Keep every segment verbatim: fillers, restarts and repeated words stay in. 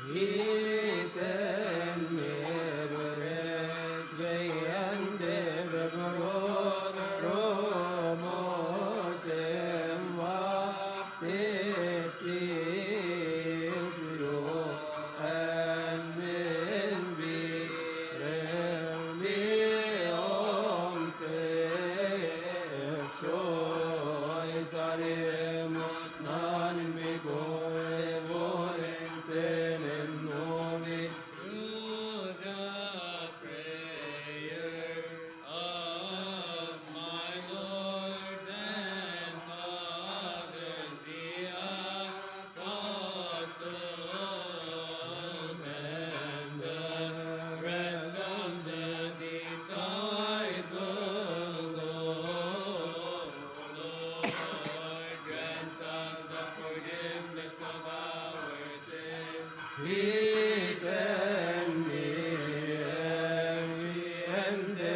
Hiten mirres vejande begrod romos em vaktis tiflo en misbi remi om se shoy sarim nan mi goe voren tenen nomi Through the prayer of my lords and fathers, the apostles and the rest of the disciples, O Lord, grant us the forgiveness of our sins. Hiten mirende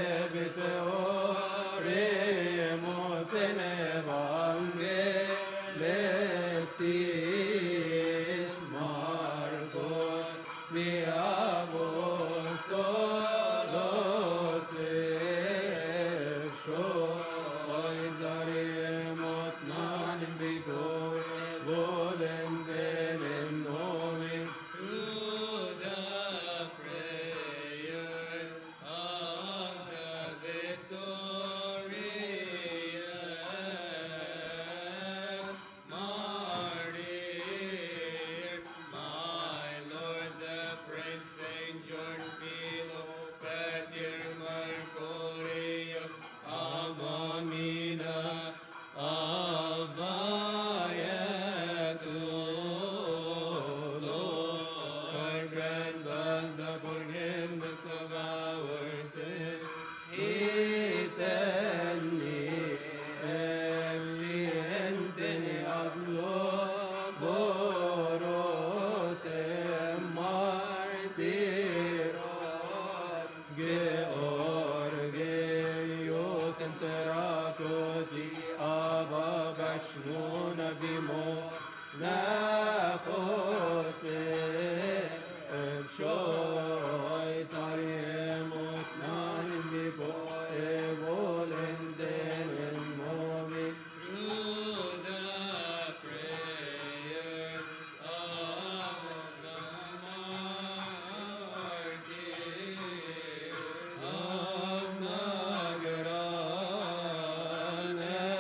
beteoremos en evangelistis Marcos mi apostolos exois aremot nan bigo volenden en nomis Through the prayer of the victorious martyr, my Lord the Prince Saint George Philopater Mercurius Amamina Avayetu, Lord, grant us the forgiveness of our sins. Hitenni evjenteni azlo boros martiros Georgios enterakoti ababashmun bimo nafose Shoy saremot nan bibo evolenden en momi Through the prayer of the martyr of Nagaran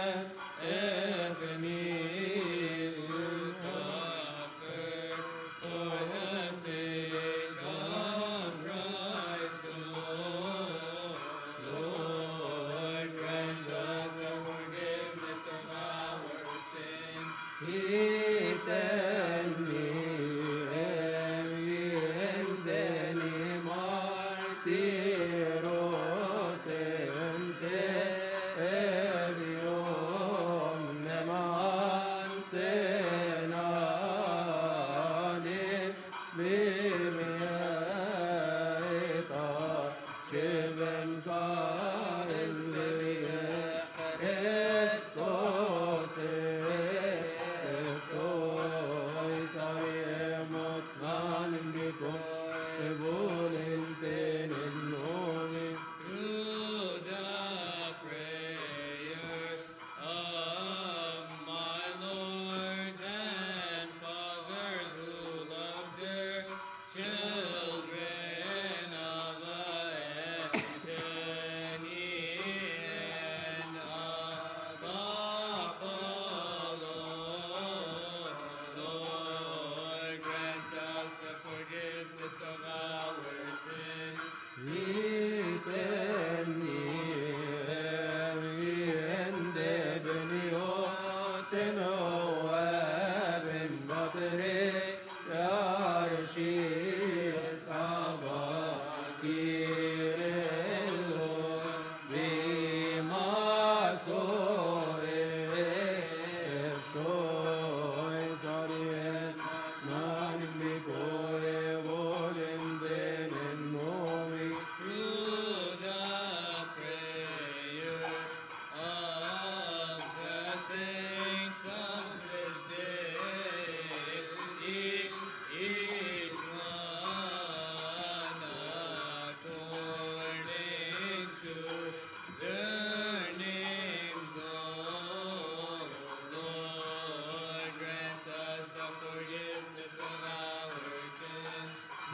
Ephemi suffered for the sake of Christ, Lord, grant us the forgiveness of our sins. Hitenni evjenteni martiros ente eviom neman senani mimieta shiven kares levie Christos Christos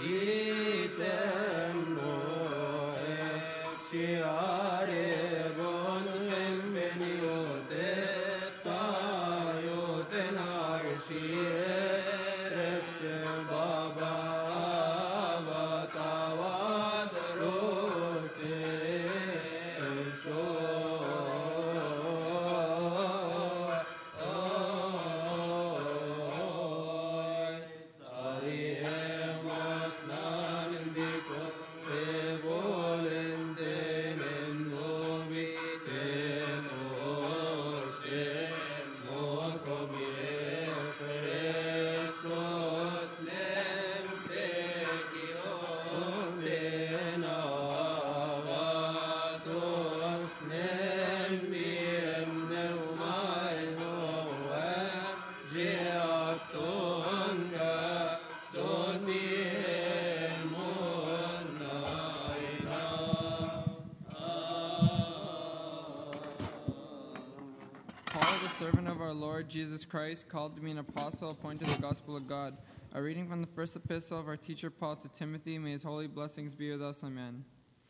Paul, the servant of our Lord Jesus Christ, called to be an apostle, appointed the gospel of God. A reading from the first epistle of our teacher Paul to Timothy. May his holy blessings be with us. Amen.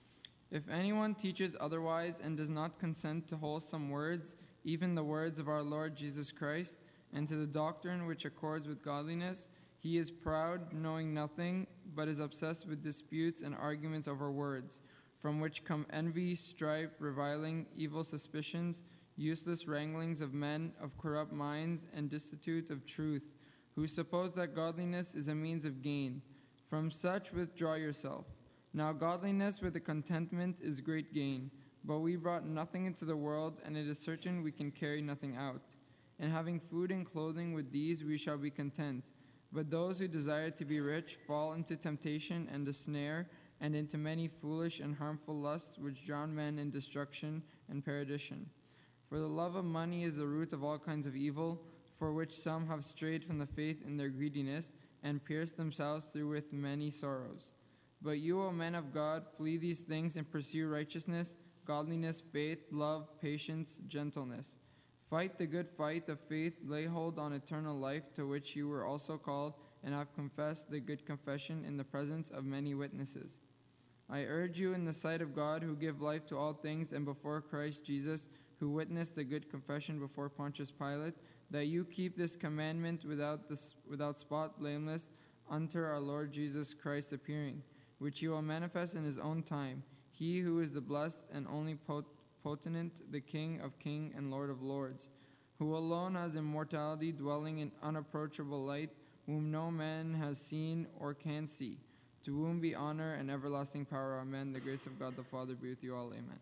If anyone teaches otherwise and does not consent to wholesome words, even the words of our Lord Jesus Christ, and to the doctrine which accords with godliness, he is proud, knowing nothing, but is obsessed with disputes and arguments over words, from which come envy, strife, reviling, evil suspicions, useless wranglings of men of corrupt minds and destitute of truth, who suppose that godliness is a means of gain. From such withdraw yourself. Now godliness with a contentment is great gain, but we brought nothing into the world, and it is certain we can carry nothing out. And having food and clothing, with these we shall be content. But those who desire to be rich fall into temptation and a snare, and into many foolish and harmful lusts, which drown men in destruction and perdition. For the love of money is the root of all kinds of evil, for which some have strayed from the faith in their greediness, and pierced themselves through with many sorrows. But you, O men of God, flee these things and pursue righteousness, godliness, faith, love, patience, gentleness. Fight the good fight of faith, lay hold on eternal life, to which you were also called, and have confessed the good confession in the presence of many witnesses. I urge you in the sight of God, who give life to all things, and before Christ Jesus, who witnessed the good confession before Pontius Pilate, that you keep this commandment without this, without spot, blameless, unto our Lord Jesus Christ appearing, which he will manifest in his own time, he who is the blessed and only pot- potentate, the King of kings and Lord of lords, who alone has immortality, dwelling in unapproachable light, whom no man has seen or can see, to whom be honor and everlasting power. Amen. The grace of God the Father be with you all. Amen.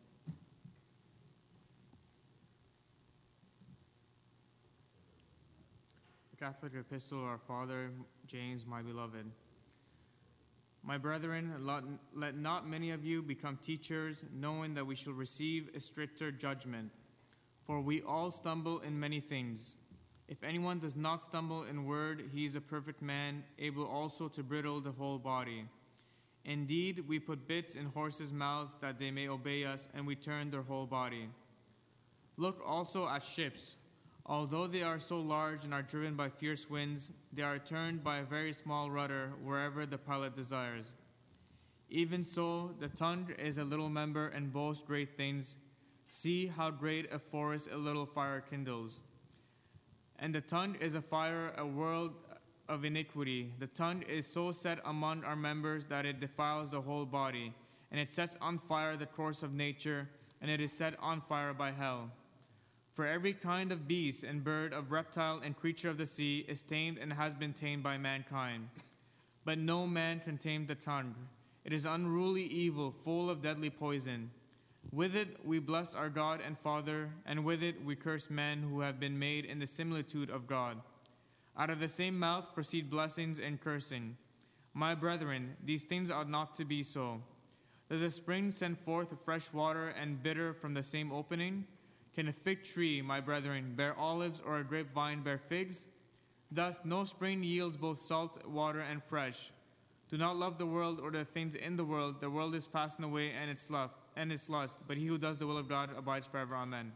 Catholic Epistle of our Father James, my beloved. My brethren, let, let not many of you become teachers, knowing that we shall receive a stricter judgment. For we all stumble in many things. If anyone does not stumble in word, he is a perfect man, able also to bridle the whole body. Indeed, we put bits in horses' mouths that they may obey us, and we turn their whole body. Look also at ships. Although they are so large and are driven by fierce winds, they are turned by a very small rudder wherever the pilot desires. Even so, the tongue is a little member and boasts great things. See how great a forest a little fire kindles. And the tongue is a fire, a world of iniquity. The tongue is so set among our members that it defiles the whole body, and it sets on fire the course of nature, and it is set on fire by hell. For every kind of beast and bird, of reptile and creature of the sea is tamed and has been tamed by mankind. But no man can tame the tongue. It is unruly evil, full of deadly poison. With it we bless our God and Father, and with it we curse men who have been made in the similitude of God. Out of the same mouth proceed blessings and cursing. My brethren, these things ought not to be so. Does a spring send forth fresh water and bitter from the same opening? Can a fig tree, my brethren, bear olives, or a grapevine bear figs? Thus no spring yields both salt water and fresh. Do not love the world or the things in the world. The world is passing away and its love and its lust, but he who does the will of God abides forever. Amen.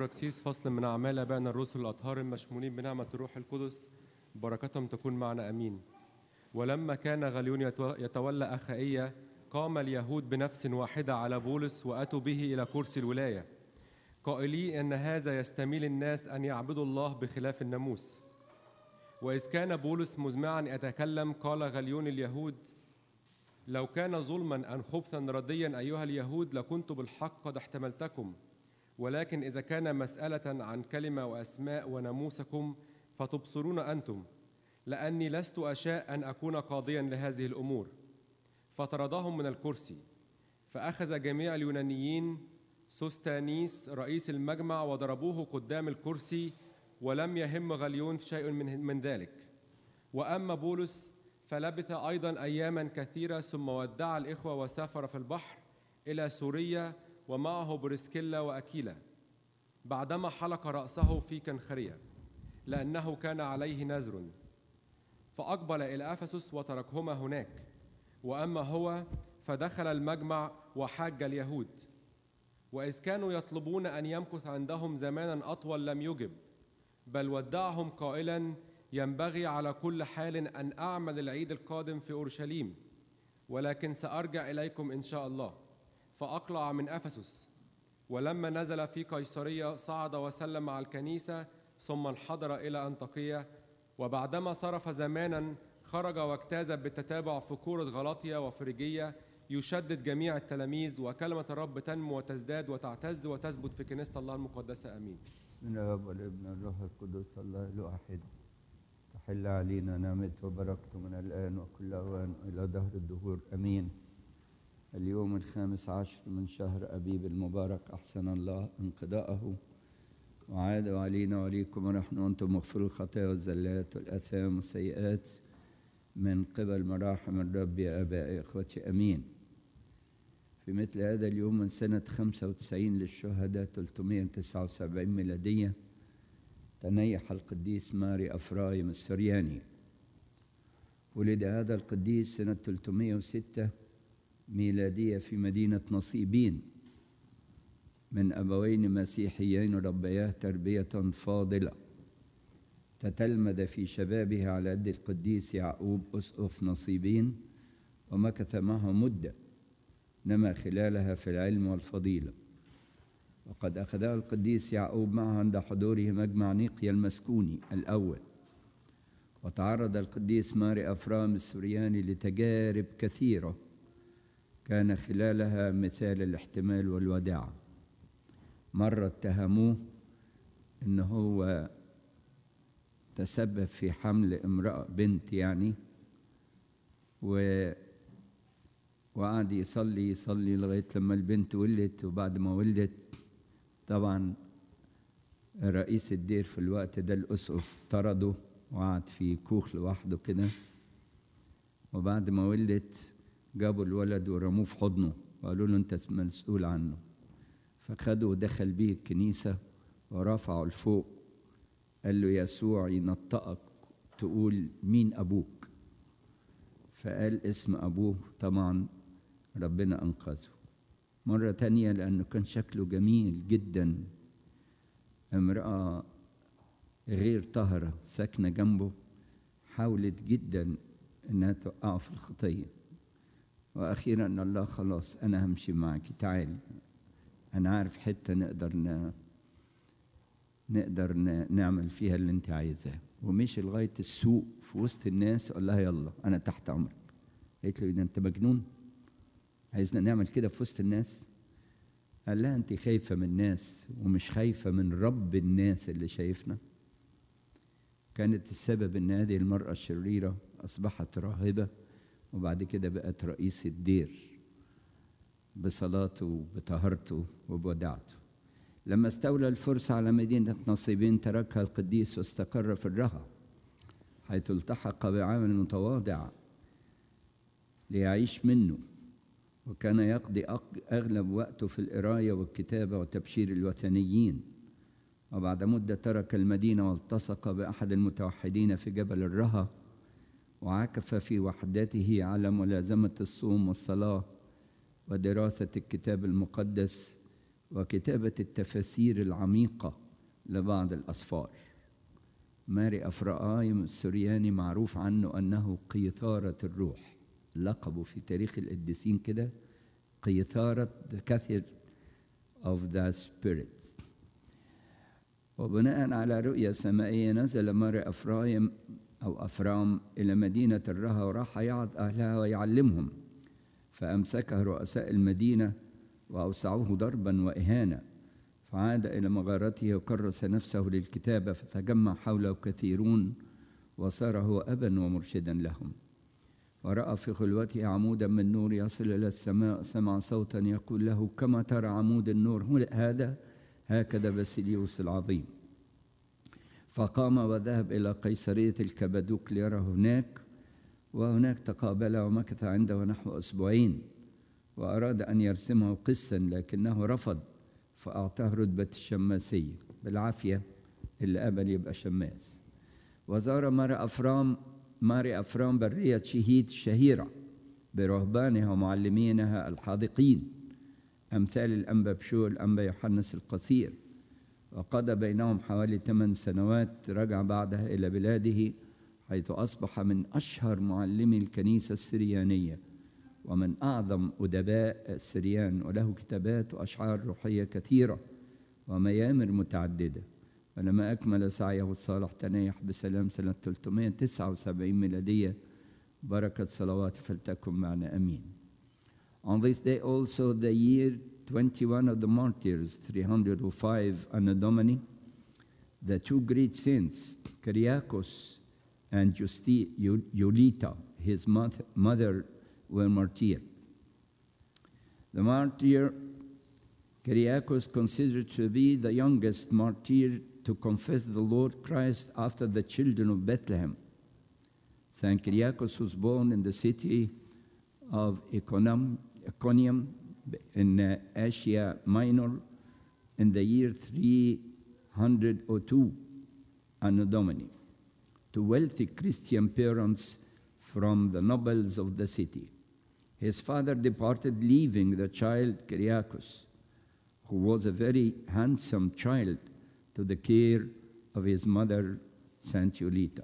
سيوراكسيس فصل من أعمال آبائنا الرسل الأطهار المشمولين بنعمة الروح القدس، بركتهم تكون معنا أمين. ولما كان غليون يتولى أخائية، قام اليهود بنفس واحدة على بولس وأتوا به إلى كرسي الولاية، قائلين أن هذا يستميل الناس أن يعبدوا الله بخلاف الناموس. وإذ كان بولس مزمعا يتكلم، قال غليون اليهود: لو كان ظلما أن خبثا رديا أيها اليهود لكنت بالحق قد احتملتكم، ولكن إذا كان مسألة عن كلمة وأسماء وناموسكم فتبصرون أنتم، لأني لست أشاء أن أكون قاضيا لهذه الأمور. فطردهم من الكرسي. فأخذ جميع اليونانيين سوستانيس رئيس المجمع وضربوه قدام الكرسي، ولم يهم غليون شيء من, من ذلك. وأما بولس فلبث أيضا أياما كثيرة، ثم ودع الإخوة وسافر في البحر إلى سوريا، ومعه بريسكيلا وأكيلا، بعدما حلق رأسه في كنخرية لأنه كان عليه نذر. فأقبل إلى أفسس وتركهما هناك. وأما هو فدخل المجمع وحاج اليهود، وإذ كانوا يطلبون أن يمكث عندهم زمانا أطول لم يجب، بل ودعهم قائلا: ينبغي على كل حال أن أعمل العيد القادم في أورشليم، ولكن سأرجع إليكم إن شاء الله. فأقلع من أفسس، ولما نزل في قيصرية صعد وسلم على الكنيسة، ثم انحدر إلى أنطاكية. وبعدما صرف زمانا خرج واجتاز بالتتابع في كورة غلاطيا وفريجية، يشدد جميع التلاميذ، وكلمة الرب تنمو وتزداد وتعتز وتثبت في كنيسة الله المقدسة. آمين. من الاب والابن والروح القدس الله الواحد. تحل علينا نعمته وبركته من الآن وكل أوان إلى دهر الدهور. أمين. اليوم الخامس عشر من شهر أبيب المبارك، أحسن الله انقضاءه وعاد علينا وعليكم ونحن وأنتم مغفروا الخطايا والزلات والآثام والسيئات من قبل مراحم الرب يا آبائي إخوتي. أمين. في مثل هذا اليوم من سنة خمسة وتسعين للشهداء ثلاثمائة وتسعة وسبعين ميلادية تنيح القديس ماري أفرايم السرياني. ولد هذا القديس سنة ثلاثمائة وستة ميلادية في مدينة نصيبين من أبوين مسيحيين ربياه تربية فاضلة. تتلمذ في شبابه على يد القديس يعقوب أسقف نصيبين، ومكث معه مدة نما خلالها في العلم والفضيلة. وقد أخذه القديس يعقوب معه عند حضوره مجمع نيقيا المسكوني الأول. وتعرض القديس ماري أفرام السورياني لتجارب كثيرة كان خلالها مثال الاحتمال والوداعة. مرة اتهموه إن هو تسبب في حمل امرأة بنت يعني، و وقعد يصلي يصلي لغاية لما البنت ولدت. وبعد ما ولدت طبعا رئيس الدير في الوقت ده الأسقف طرده وقعد في كوخ لوحده كده. وبعد ما ولدت جابوا الولد ورموه في حضنه وقالوا له أنت مسؤول عنه. فخده ودخل بيه الكنيسة ورفعه لفوق، قال له يسوع ينطقك تقول مين أبوك؟ فقال اسم أبوه، طبعا ربنا أنقذه. مرة تانية لأنه كان شكله جميل جدا، امرأة غير طاهرة ساكنة جنبه حاولت جدا أنها توقعه في الخطية. وأخيرا أن الله خلاص أنا همشي معك، تعال أنا عارف حتة نقدر ن... نقدر ن... نعمل فيها اللي أنت عايزاه. ومشي لغاية السوق في وسط الناس قال لها يلا أنا تحت أمرك. قالت له إذا أنت مجنون عايزنا نعمل كده في وسط الناس؟ قال لها أنت خايفة من الناس ومش خايفة من رب الناس اللي شايفنا. كانت السبب أن هذه المرأة الشريرة أصبحت راهبة، وبعد كده بقت رئيس الدير بصلاته وبطهارته وبودعته. لما استولى الفرس على مدينة نصيبين تركها القديس واستقر في الرها، حيث التحق بعمل متواضع ليعيش منه. وكان يقضي أغلب وقته في القراية والكتابة وتبشير الوثنيين. وبعد مدة ترك المدينة والتصق بأحد المتوحدين في جبل الرها، وعكف في وحدته على ملازمة الصوم والصلاة ودراسة الكتاب المقدس وكتابة التفاسير العميقة لبعض الأسفار. ماري أفرايم السورياني معروف عنه أنه قيثارة الروح، لقبه في تاريخ القديسين كده قيثارة the cathedral of the spirit. وبناء على رؤية سمائية نزل ماري أفرايم أو أفرام إلى مدينة الرها وراح يعظ أهلها ويعلمهم، فأمسكه رؤساء المدينة وأوسعوه ضربا وإهانة، فعاد إلى مغارته وكرس نفسه للكتابة، فتجمع حوله كثيرون وصار هو أبا ومرشدا لهم. ورأى في خلوته عمودا من نور يصل إلى السماء، سمع صوتا يقول له كما ترى عمود النور هذا هكذا باسيليوس العظيم. فقام وذهب إلى قيصرية الكبدوك ليرى هناك، وهناك تقابل ومكث عنده نحو أسبوعين، وأراد أن يرسمه قسا لكنه رفض، فأعطاه رتبة الشماسية بالعافية، اللي قبل يبقى شماس. وزار ماري أفرام ماري أفرام برية شهيد شهيرة برهبانها ومعلمينها الحاذقين أمثال الأنبا بشوي الأنبا يوحنس القصير، وقضى بينهم حوالي ثمان سنوات. رجع بعدها إلى بلاده حيث أصبح من أشهر معلمي الكنيسة السريانية ومن أعظم أدباء السريان، وله كتابات وأشعار روحية كثيرة وميامر متعددة. ولما أكمل سعيه الصالح تنيح بسلام سنة ثلاثمائة وتسعة وسبعين ميلادية. بركة صلوات فلتكن معنا أمين. On this day also, the year twenty-one of the martyrs, three hundred five Anno Domini, the two great saints, Kyriakos and Justi- Yulita, his mother, were martyred. The martyr Kyriakos, considered to be the youngest martyr to confess the Lord Christ after the children of Bethlehem. Saint Kyriakos was born in the city of Iconium, Iconium in uh, Asia Minor in the year three hundred two Anno Domini to wealthy Christian parents from the nobles of the city. His father departed, leaving the child Kyriakos, who was a very handsome child, to the care of his mother, Saint Yulita.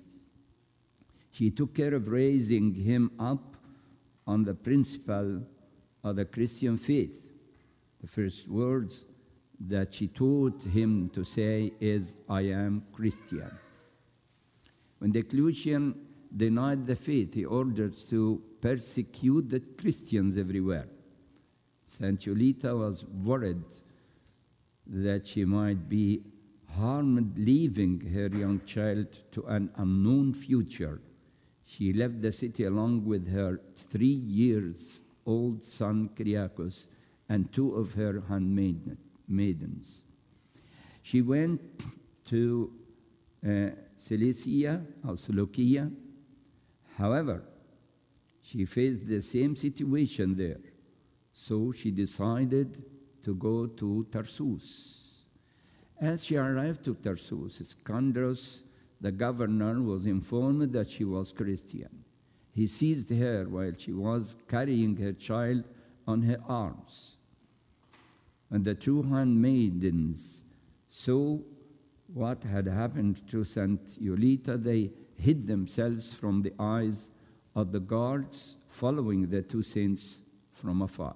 She took care of raising him up on the principle of the Christian faith. The first words that she taught him to say is, I am Christian. When Diocletian denied the faith, he ordered to persecute the Christians everywhere. Saint Yulita was worried that she might be harmed, leaving her young child to an unknown future. She left the city along with her three years old son Kyriakos and two of her handmaidens. She went to uh, Cilicia or Seleucia. However, she faced the same situation there, so she decided to go to Tarsus. As she arrived to Tarsus, Scandros, the governor, was informed that she was Christian. He seized her while she was carrying her child on her arms. When the two handmaidens saw what had happened to Saint Yulita, they hid themselves from the eyes of the guards, following the two saints from afar.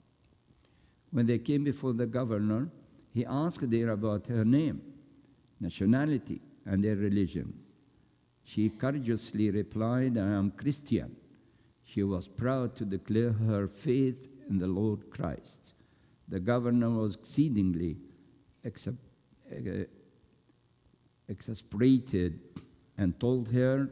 When they came before the governor, he asked her about her name, nationality, and their religion. She courageously replied, I am Christian. She was proud to declare her faith in the Lord Christ. The governor was exceedingly exasper- uh, exasperated and told her,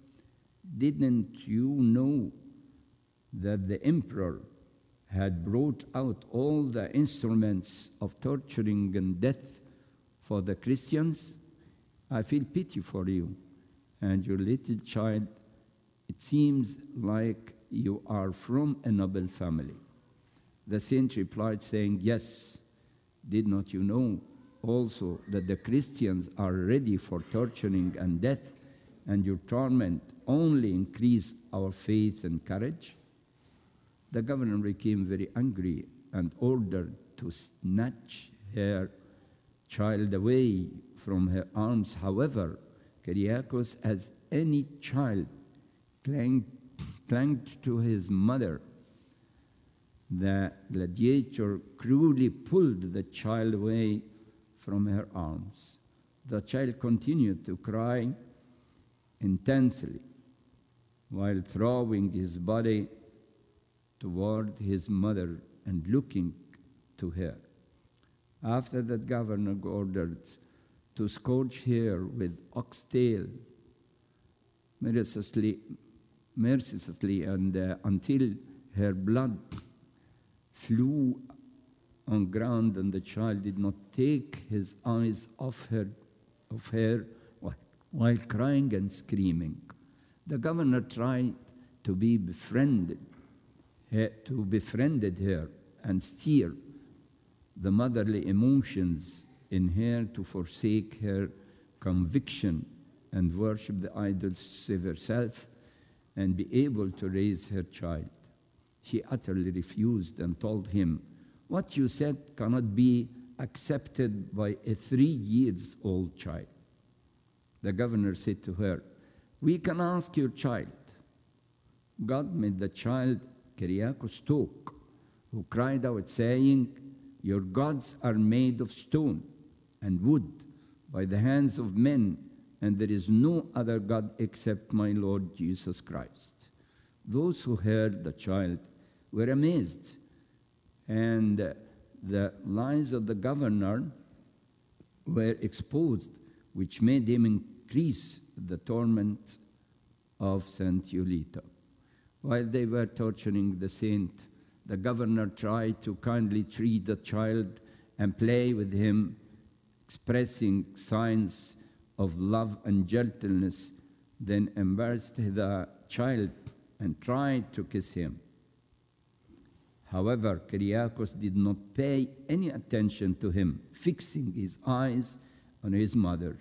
didn't you know that the emperor had brought out all the instruments of torturing and death for the Christians? I feel pity for you and your little child. It seems like you are from a noble family. The saint replied, saying, yes, did not you know also that the Christians are ready for torturing and death, and your torment only increase our faith and courage? The governor became very angry and ordered to snatch her child away from her arms. However, Kyriakos, as any child, clung, clung to his mother. The gladiator cruelly pulled the child away from her arms. The child continued to cry intensely while throwing his body toward his mother and looking to her. After that, governor ordered to scourge her with oxtail mercilessly, mercilessly and uh, until her blood flew on ground, and the child did not take his eyes off her, of her while crying and screaming. The governor tried to be befriended, uh, to befriended her and steer the motherly emotions in her to forsake her conviction and worship the idols, save herself, and be able to raise her child. She utterly refused and told him, "What you said cannot be accepted by a three years old child." The governor said to her, "We can ask your child." God made the child Kyriakos talk, who cried out, saying, "Your gods are made of stone and wood by the hands of men, and there is no other God except my Lord Jesus Christ." Those who heard the child were amazed, and the lies of the governor were exposed, which made him increase the torment of Saint Eulita. While they were torturing the saint, the governor tried to kindly treat the child and play with him, expressing signs of love and gentleness, then embarrassed the child and tried to kiss him. However, Kyriakos did not pay any attention to him, fixing his eyes on his mother.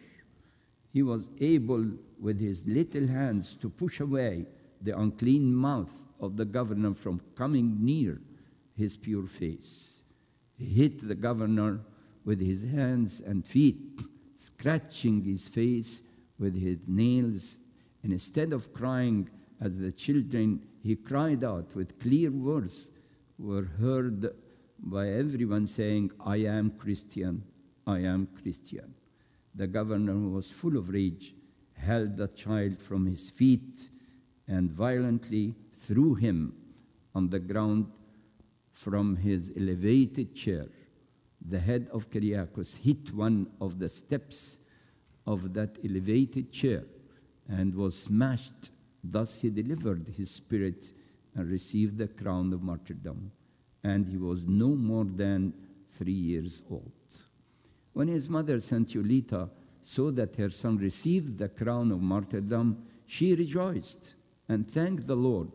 He was able with his little hands to push away the unclean mouth of the governor from coming near his pure face. He hit the governor with his hands and feet, scratching his face with his nails. And instead of crying as the children, he cried out with clear words were heard by everyone, saying, "I am Christian, I am Christian." The governor, who was full of rage, held the child from his feet and violently threw him on the ground from his elevated chair. The head of Kyriakos hit one of the steps of that elevated chair and was smashed. Thus he delivered his spirit and received the crown of martyrdom, and he was no more than three years old. When his mother, Saint Eulita, saw that her son received the crown of martyrdom, she rejoiced and thanked the Lord,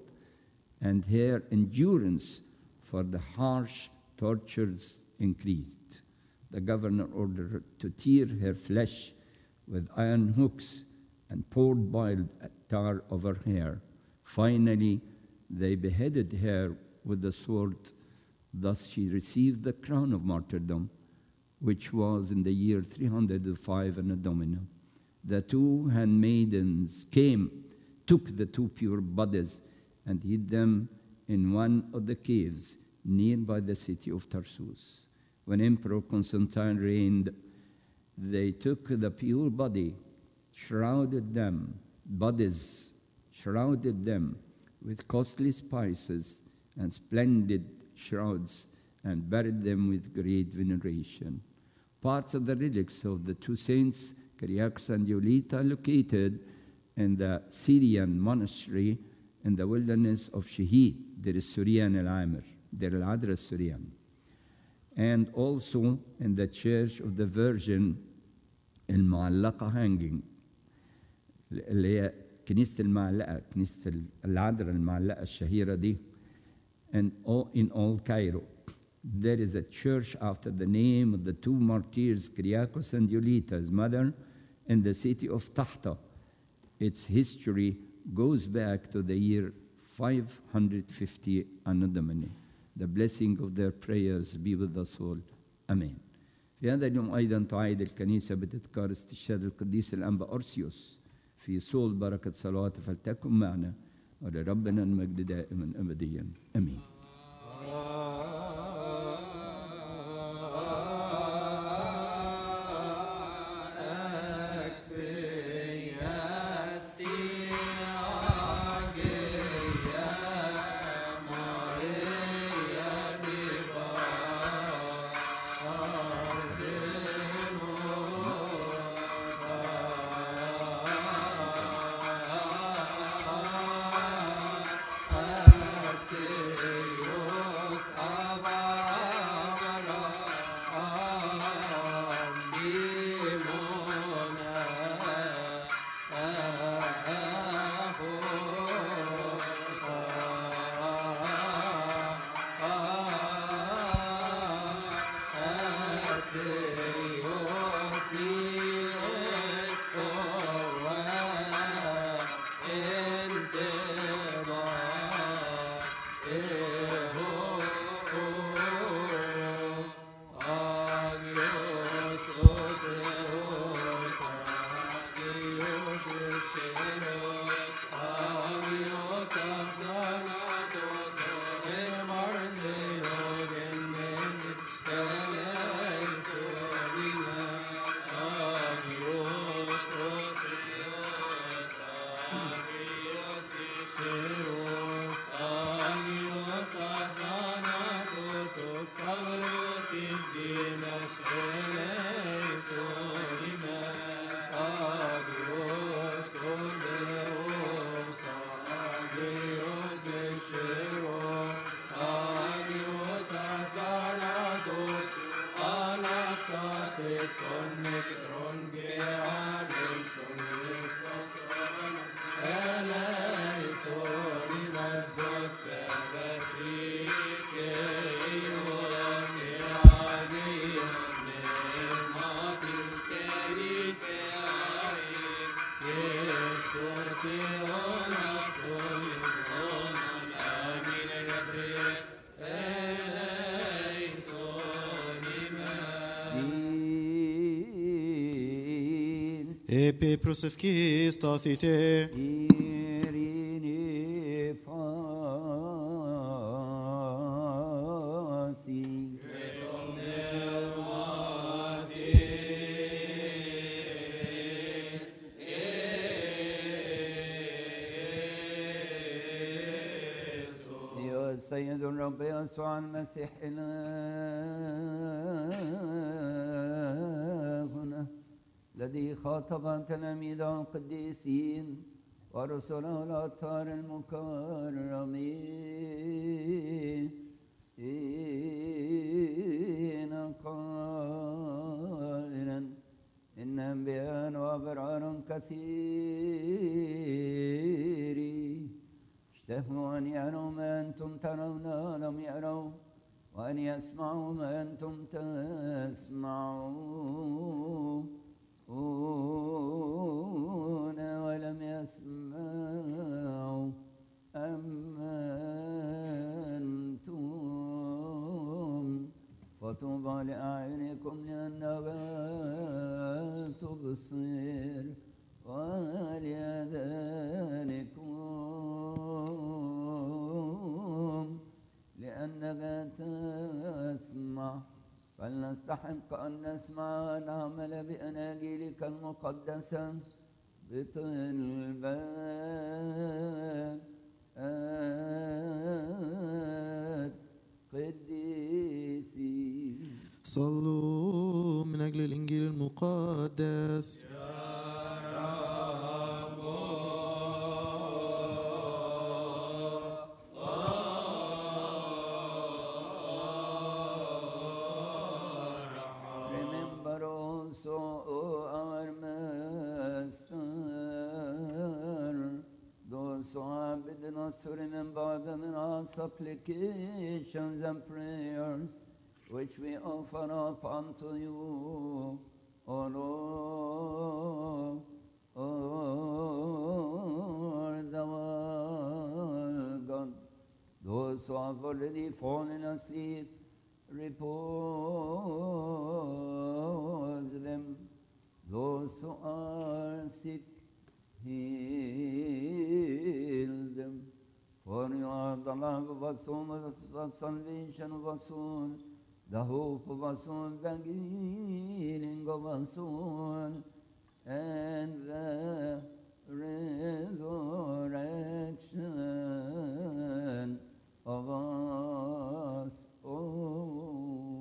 and her endurance for the harsh tortures increased. The governor ordered her to tear her flesh with iron hooks and poured boiled tar over her hair. Finally, they beheaded her with the sword. Thus she received the crown of martyrdom, which was in the year three hundred five Anno Domini. The two handmaidens came, took the two pure bodies, and hid them in one of the caves nearby the city of Tarsus. When Emperor Constantine reigned, they took the pure body, shrouded them, bodies, shrouded them with costly spices and splendid shrouds, and buried them with great veneration. Parts of the relics of the two saints, Kyriakos and Eulita, located in the Syrian monastery in the wilderness of Shihid, Deir Surian el-Amir, Deir al-Adra Surian, and also in the Church of the Virgin المعلقة hanging, اللي هي كنيسة المعلقة، كنيسة العذراء المعلقة الشهيرة دي. And all, in all Cairo, there is a church after the name of the two martyrs, Kyriakos and Eulita, his mother, in the city of Tahta. Its history goes back to the year five hundred fifty Anno Domini. The blessing of their prayers be with us all. Amen. في هذا اليوم أيضا تعايد الكنيسة بتذكار استشهاد القديس الأنبا أرسيوس في صول. بركة صلواته فلتكن معنا، ولربنا المجد دائما أبديا أمين. Epi prosefkis tathite. Irini fasi. يا سيد الرب يسوع المسيح إلهنا الذي خاطب تلاميذه القديسين ورسله الأطهار المكرمين قائلا إن أنبياء وأبرار كثيرين اشتهوا أن يروا ما أنتم ترون لم يروا، وأن يسمعوا ما أنتم تسمعون ولم يسمعوا. أما أنتم فطوبى لأعينكم لأنها تبصر، ولأذانكم لأنها تسمع. فلنستحق أن نسمع ونعمل بأناجيلك المقدسة بطلبات قديسين. صلوا من أجل الإنجيل المقدس. To remember them in our supplications and prayers, which we offer up unto you, O Lord, O Lord our God. Those who have already fallen asleep, repose så er sitt heal them. For you are the love of us all, of the salvation of us all, the hope of us all, the healing of us all, and the resurrection of us all.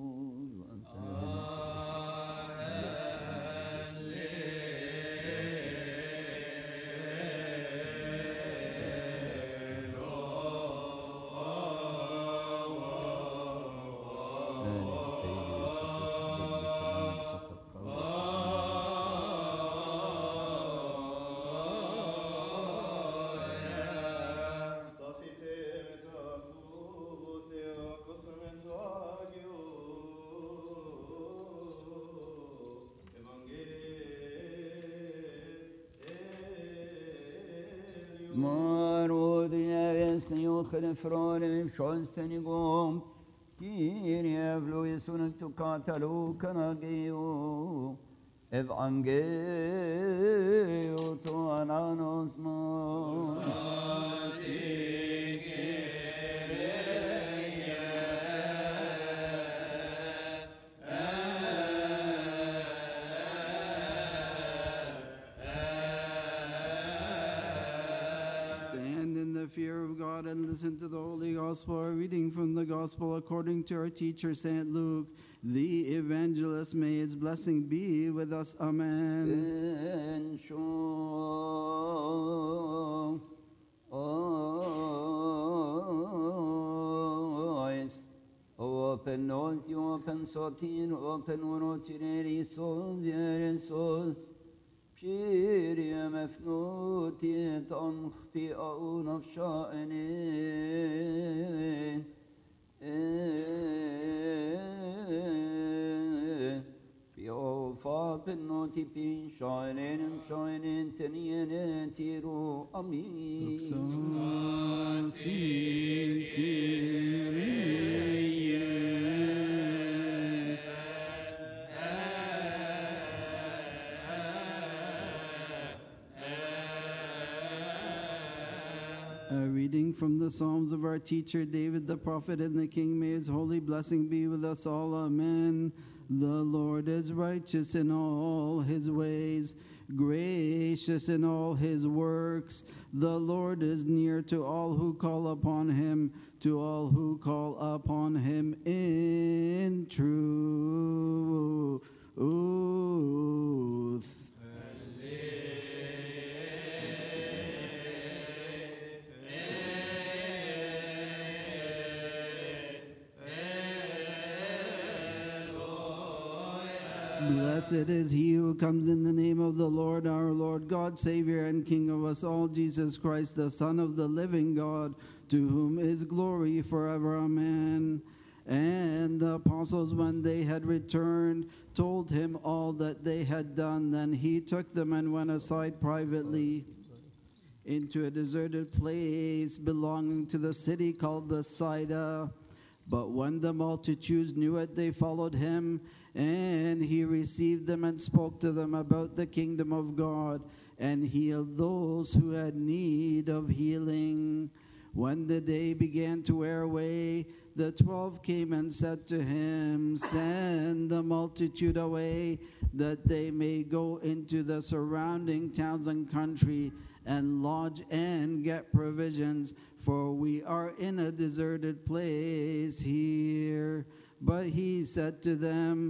Fröre chansen igång. Kyrie vloisun tu katalo kanageo. Evangelo to ananos mo. And listen to the Holy Gospel, a reading from the Gospel according to our teacher, Saint Luke, the evangelist. May his blessing be with us. Amen. Open north, open sotin, open urotireri sol, vieresos. Kyrie mefnuti tankhpi aun of sha'anin Pio fa penoti pin sha'anin sha'anin tenien tiru amin Luxasi Kyrie A reading from the Psalms of our teacher David the prophet and the king. May his holy blessing be with us all. Amen. The Lord is righteous in all his ways, gracious in all his works. The Lord is near to all who call upon him, to all who call upon him in truth. Blessed is he who comes in the name of the Lord, our Lord God, Savior and King of us all, Jesus Christ, the Son of the living God, to whom is glory forever. Amen. And the apostles, when they had returned, told him all that they had done. Then he took them and went aside privately into a deserted place belonging to the city called Bethsaida. But when the multitudes knew it, they followed him, and he received them and spoke to them about the kingdom of God, and healed those who had need of healing. When the day began to wear away, the twelve came and said to him, "Send the multitude away, that they may go into the surrounding towns and country, and lodge and get provisions, for we are in a deserted place here." But he said to them,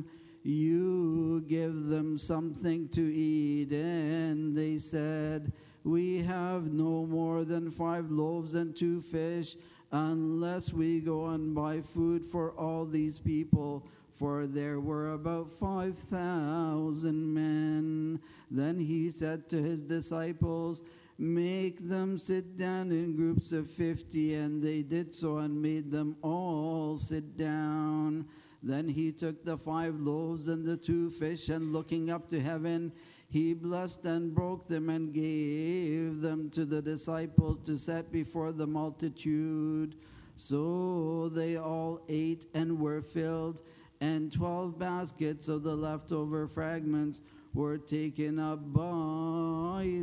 "You give them something to eat." And they said, "We have no more than five loaves and two fish, unless we go and buy food for all these people." For there were about five thousand men. Then he said to his disciples, "Make them sit down in groups of fifty." And they did so and made them all sit down. Then he took the five loaves and the two fish, and looking up to heaven, he blessed and broke them and gave them to the disciples to set before the multitude. So they all ate and were filled, and twelve baskets of the leftover fragments were taken up by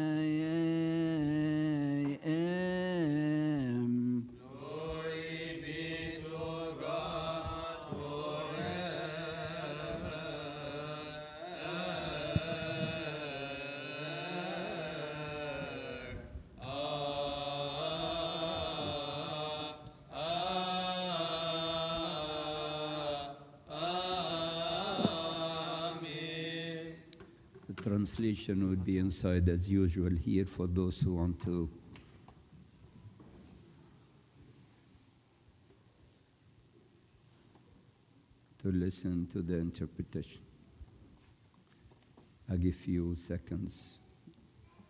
them. Glory be to God forever. Amen. The translation would be inside as usual here for those who want to to listen to the interpretation. I give you seconds.